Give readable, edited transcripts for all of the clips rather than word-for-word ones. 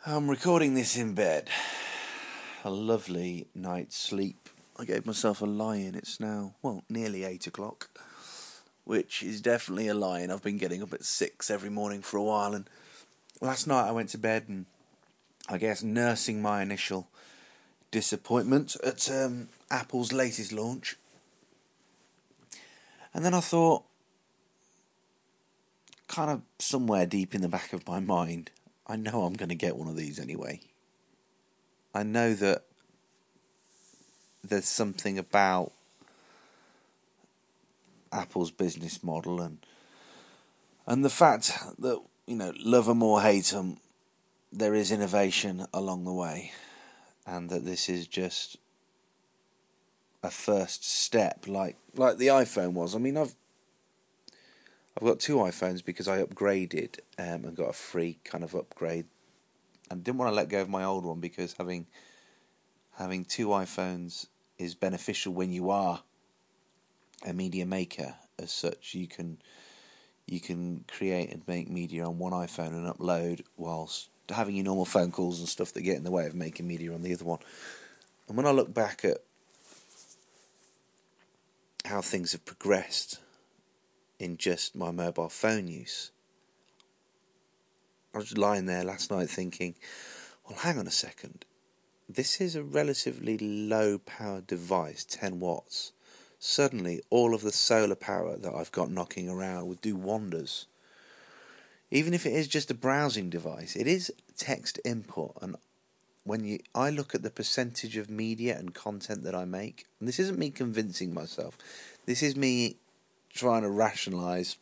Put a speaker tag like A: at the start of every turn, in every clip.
A: I'm recording this in bed. A lovely night's sleep. I gave myself a lie-in. It's now, nearly 8 o'clock, which is definitely a lie-in. I've been getting up at 6 every morning for a while, and last night I went to bed and, I guess, nursing my initial disappointment at Apple's latest launch. And then I thought, kind of somewhere deep in the back of my mind, I know I'm going to get one of these anyway. I know that there's something about Apple's business model and the fact that, love them or hate them, there is innovation along the way, and that this is just a first step, like the iPhone was. I mean, I've got two iPhones because I upgraded and got a free kind of upgrade, and didn't want to let go of my old one because having two iPhones is beneficial when you are a media maker. As such, you can create and make media on one iPhone and upload whilst having your normal phone calls and stuff that get in the way of making media on the other one. And when I look back at how things have progressed in just my mobile phone use, I was lying there last night thinking, well, hang on a second. This is a relatively low-powered device, 10 watts. Suddenly, all of the solar power that I've got knocking around would do wonders. Even if it is just a browsing device, it is text input, and when I look at the percentage of media and content that I make, and this isn't me convincing myself, this is me trying to rationalise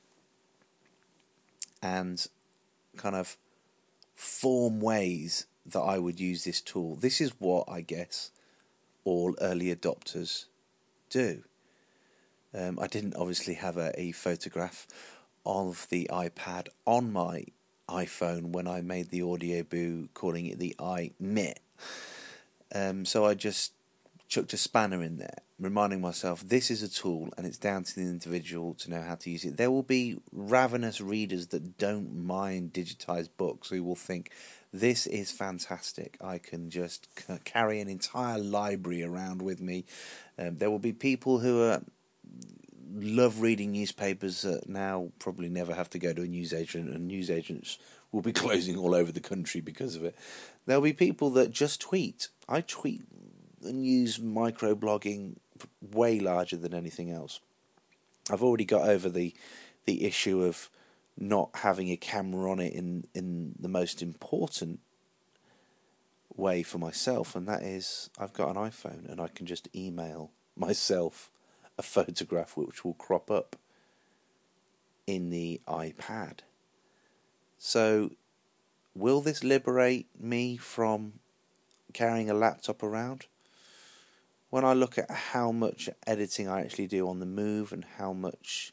A: and kind of form ways that I would use this tool. This is what I guess all early adopters do. I didn't obviously have a photograph of the iPad on my iPhone when I made the audio boo, calling it the iMit. So I just chucked a spanner in there, reminding myself this is a tool and it's down to the individual to know how to use it. There will be ravenous readers that don't mind digitized books who will think this is fantastic. I can just carry an entire library around with me. There will be people who love reading newspapers that now probably never have to go to a newsagent, and newsagents will be closing all over the country because of it. There'll be people that just tweet. I tweet and use microblogging way larger than anything else. I've already got over the issue of not having a camera on it in the most important way for myself, and that is I've got an iPhone and I can just email myself a photograph which will crop up in the iPad. So, will this liberate me from carrying a laptop around? When I look at how much editing I actually do on the move and how much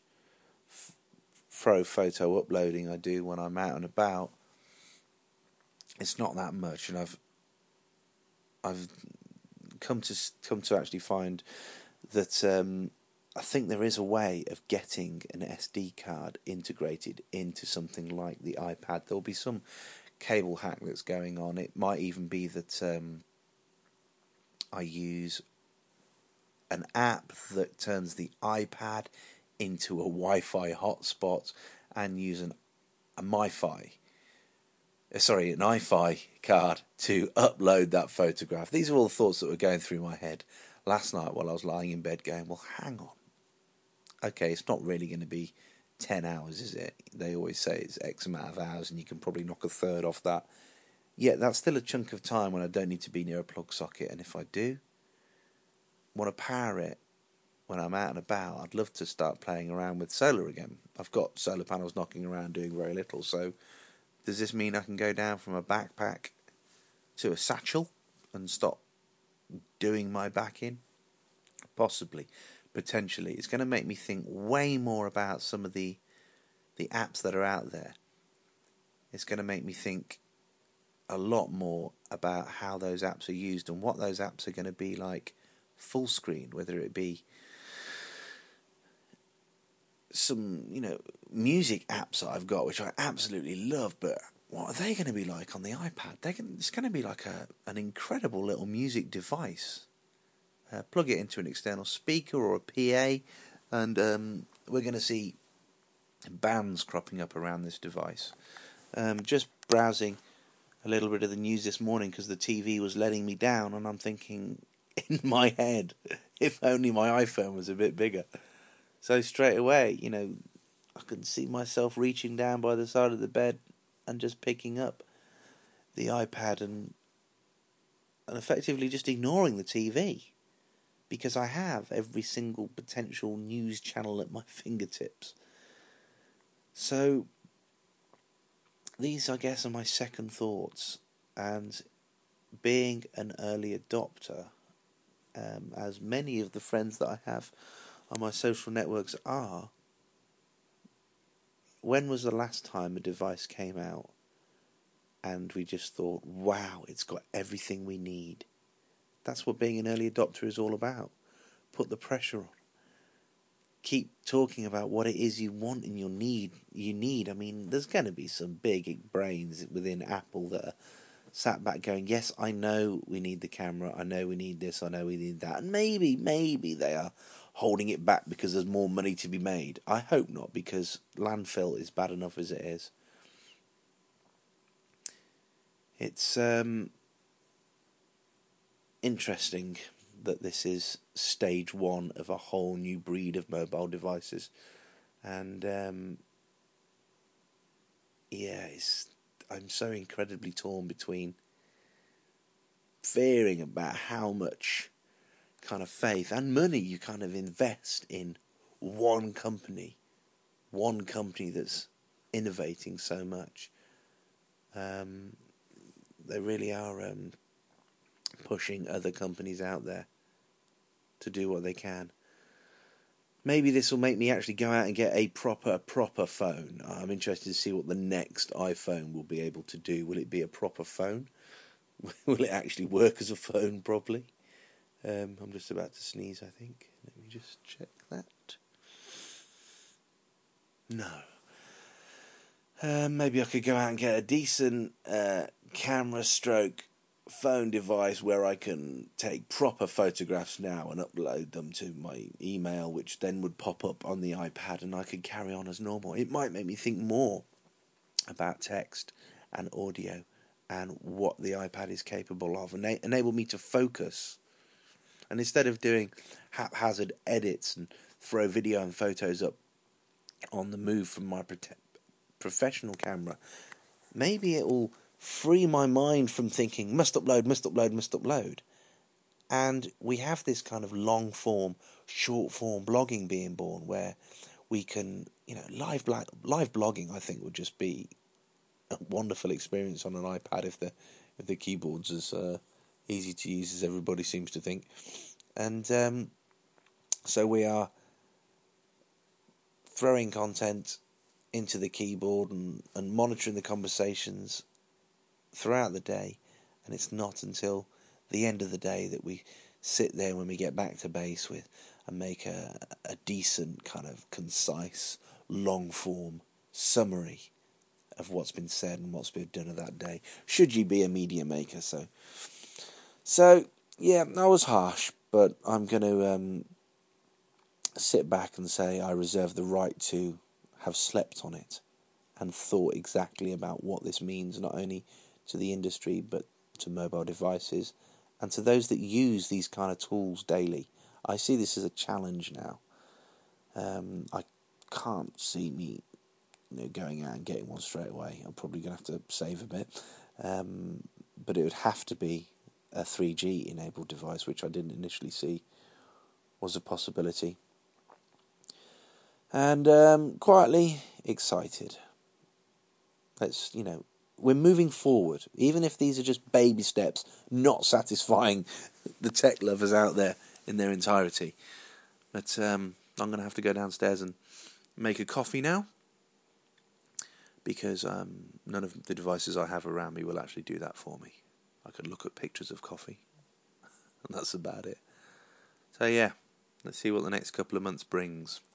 A: photo uploading I do when I'm out and about, it's not that much, and I've come to actually find that I think there is a way of getting an SD card integrated into something like the iPad. There'll be some cable hack that's going on. It might even be that I use an app that turns the iPad into a Wi-Fi hotspot and use an iFi card to upload that photograph. These are all the thoughts that were going through my head last night while I was lying in bed going, well, hang on. Okay, it's not really going to be 10 hours, is it? They always say it's X amount of hours and you can probably knock a third off that. Yeah, that's still a chunk of time when I don't need to be near a plug socket. And if I do want to power it when I'm out and about, I'd love to start playing around with solar again. I've got solar panels knocking around doing very little. So does this mean I can go down from a backpack to a satchel and stop doing my back in? Possibly, potentially. It's going to make me think way more about some of the apps that are out there. It's going to make me think a lot more about how those apps are used and what those apps are going to be like full screen, whether it be some, music apps that I've got, which I absolutely love, but what are they going to be like on the iPad? It's going to be like an incredible little music device. Plug it into an external speaker or a PA, and we're going to see bands cropping up around this device. Just browsing a little bit of the news this morning because the TV was letting me down, and I'm thinking in my head, if only my iPhone was a bit bigger. So straight away, I can see myself reaching down by the side of the bed and just picking up the iPad and effectively just ignoring the TV, because I have every single potential news channel at my fingertips. So these, I guess, are my second thoughts. And being an early adopter, as many of the friends that I have on my social networks are, when was the last time a device came out and we just thought, wow, it's got everything we need? That's what being an early adopter is all about. Put the pressure on. Keep talking about what it is you want and you need. I mean, there's going to be some big brains within Apple that are sat back going, yes, I know we need the camera, I know we need this, I know we need that. And maybe they are holding it back because there's more money to be made. I hope not, because landfill is bad enough as it is. It's interesting that this is stage one of a whole new breed of mobile devices. And I'm so incredibly torn between fearing about how much kind of faith and money you kind of invest in one company that's innovating so much. They really are pushing other companies out there to do what they can. Maybe this will make me actually go out and get a proper phone. I'm interested to see what the next iPhone will be able to do. Will it be a proper phone? Will it actually work as a phone properly? I'm just about to sneeze, I think. Let me just check that. No. Maybe I could go out and get a decent camera stroke phone device where I can take proper photographs now and upload them to my email, which then would pop up on the iPad and I could carry on as normal. It might make me think more about text and audio and what the iPad is capable of, and enable me to focus. And instead of doing haphazard edits and throw video and photos up on the move from my professional camera, maybe it will free my mind from thinking, must upload. And we have this kind of long form, short form blogging being born, where we can, live blogging, I think, would just be a wonderful experience on an iPad if the keyboard's as easy to use as everybody seems to think. And so we are throwing content into the keyboard and monitoring the conversations throughout the day, and it's not until the end of the day that we sit there when we get back to base with and make a decent kind of concise long form summary of what's been said and what's been done of that day, should you be a media maker. So yeah, that was harsh, but I'm going to sit back and say I reserve the right to have slept on it and thought exactly about what this means, not only to the industry but to mobile devices and to those that use these kind of tools daily. I see this as a challenge now. I can't see me going out and getting one straight away. I'm probably going to have to save a bit, but it would have to be a 3G enabled device, which I didn't initially see was a possibility. And quietly excited. We're moving forward, even if these are just baby steps, not satisfying the tech lovers out there in their entirety. But I'm going to have to go downstairs and make a coffee now, because none of the devices I have around me will actually do that for me. I could look at pictures of coffee, and that's about it. So yeah, let's see what the next couple of months brings.